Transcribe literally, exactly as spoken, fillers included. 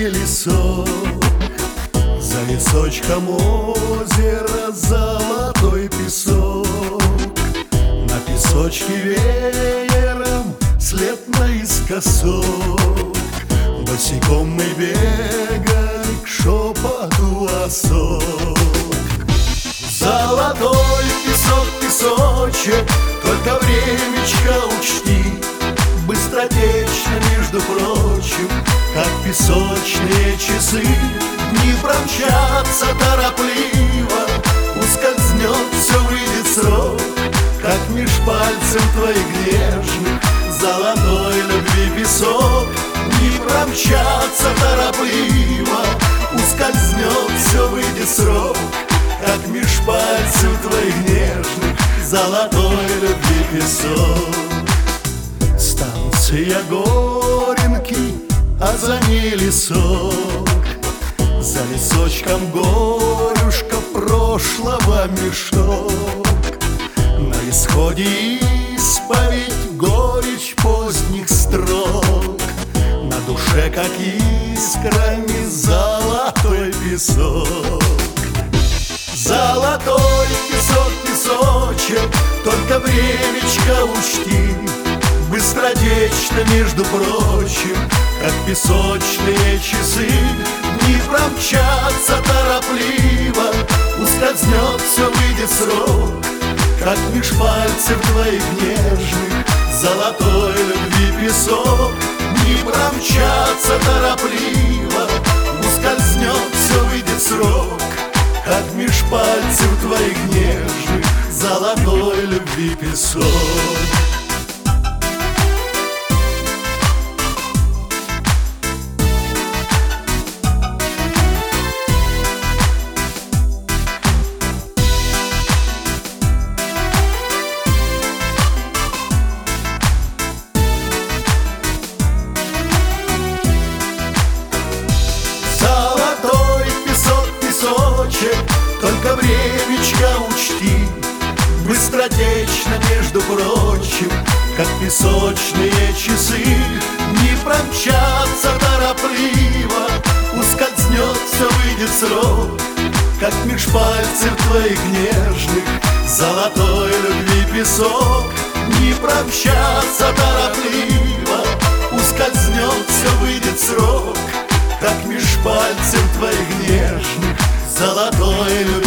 зимний лесок, за лесочком озеро, золотой песок. На песочке веером след наискосок. Босиком мы бегаем к шепоту осок. Золотой песок, песочек, только времечко учти. Быстротечно, между прочим, как песочные часы. Дни промчатся торопливо, ускользнет, все выйдет срок, как меж пальцем твоих нежных золотой любви песок. Дни промчатся торопливо, ускользнет, все выйдет срок, как меж пальцем твоих нежных золотой любви песок. Станция Горенки, а за ней лесок. За лесочком горюшка прошлого мешок. На исходе исповедь, горечь поздних строк. На душе, как искрами, золотой песок. Золотой песок, песочек, только времечко учти. Быстротечно, между прочим, как песочные часы. Дни промчатся торопливо, ускользнет, все выйдет срок, как меж пальцев твоих нежных золотой любви песок. Дни промчатся торопливо, ускользнет, все выйдет срок, как меж пальцев твоих нежных золотой любви песок. Только времечко учти. Быстротечно, между прочим, как песочные часы. Не промчатся торопливо, ускользнет, все выйдет срок, как меж пальцев твоих нежных золотой любви песок. Не промчатся торопливо, ускользнет, все выйдет срок, как меж пальцев твоих нежных золотой любви.